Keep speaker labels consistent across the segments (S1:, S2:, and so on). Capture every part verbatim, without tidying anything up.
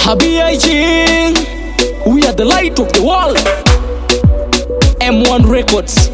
S1: Habi I G, we are the light of the world. M one Records.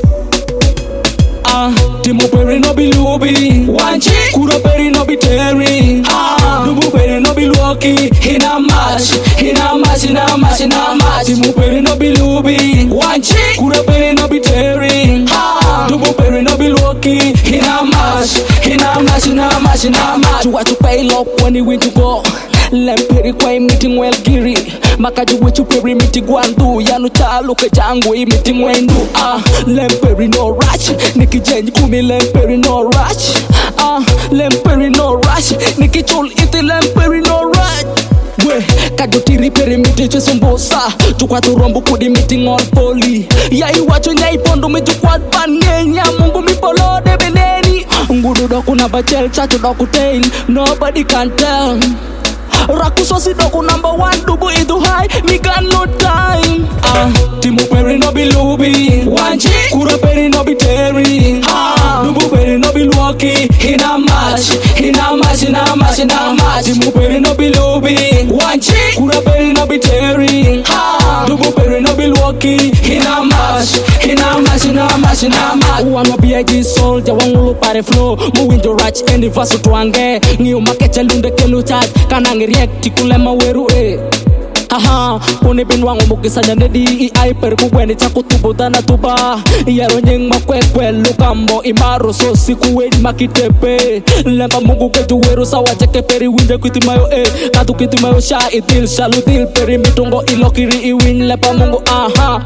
S1: Ah, Timo Perry no be Luby, Wanchi, Kuro Perry no be Terry. Ah, Dubu Perry no be Lucky, Hina Mash, Hina Mash, Hina Mash, Hina Mash. Timo Perry no be Luby, Wanchi, Kuro Perry no be Terry. Ah, Dubu Perry no be Lucky, Hina Mash, Hina Mash, Hina Mash, Hina Mash. You want to pay lock when you win to go. Lemperi kwa meeting well giri Makaji wechu peri meeting wandu Yanu chalo ke jangu i meeting wendu. Ah, Lemperi no rush Niki jenji kumi Lemperi no rush. Ah, Lemperi no rush Niki chol iti Lemperi no rush. We, kajotiri peri meeting chesumbosa Chukwa turombu kudi meeting on poli. Ya iwacho nyai pondo mechukwad panenya Mungu mipolo de beneni. Ngudu doku na bachel chacho doku tail. Nobody can tell. Rakuso si doku number one, dubu idu high, me got no time. Ah, Timo Perry no be Luby, Wanchi, Kuro Perry no be Terry. Ah, Dubu Perry no be Lucky, Hina Mash, Hina Mash, Hina Mash, Hina Mash. Timo Perry no be Luby, Wanchi, Kuro Perry no be Terry. Ah, Dubu Perry no be Lucky, Hina Mash, Hina Mash, Hina Mash, Hina Mash. Wanwa B I G soldier, wangulu pare flow, mu window ratch, any vaso tuange. Ngiu makecha lunde kelu chat, kanangi react tikule maweru eh. Haha, kuni binwangu mukisanya nedi I ai per kuweni chaku tubu dana tuba. Yaro nyeng makwekwe lukambo imaro so siku wedi makitepe. Lemba mungu ketu weru sawa cheke peri winde kuti mayo eh. Katu kuti mayo sha itil shalutil peri mitungo ilokiri iwin lemba mungu aha.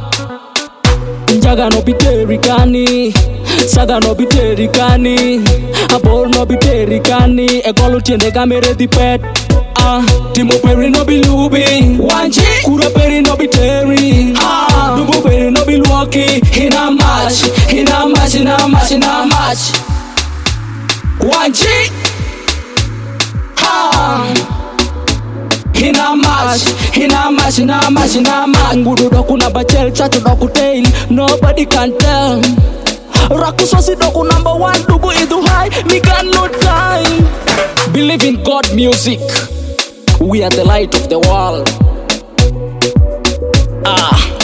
S1: Njaga no biteri kani, saga no biteri kani, abor no biteri kani, egolu tiende kamere di pet. Ah, Timo Perry no be Luby, Wanchi, Kuro Perry no be Terry. Ah, Dubu Perry no be Lucky, Hina Mash, Hina Mash, Hina Mash, Hina Mash. Wanchi, ah, Hina Mash, Hina Mash, Hina Mash, Hina Mash. Ngudu doku na bachel chacho doku tail, nobody can tell. Rakuso si doku number one, dubu idu high, me got no time. Believe in God music. We are the light of the world. Ah.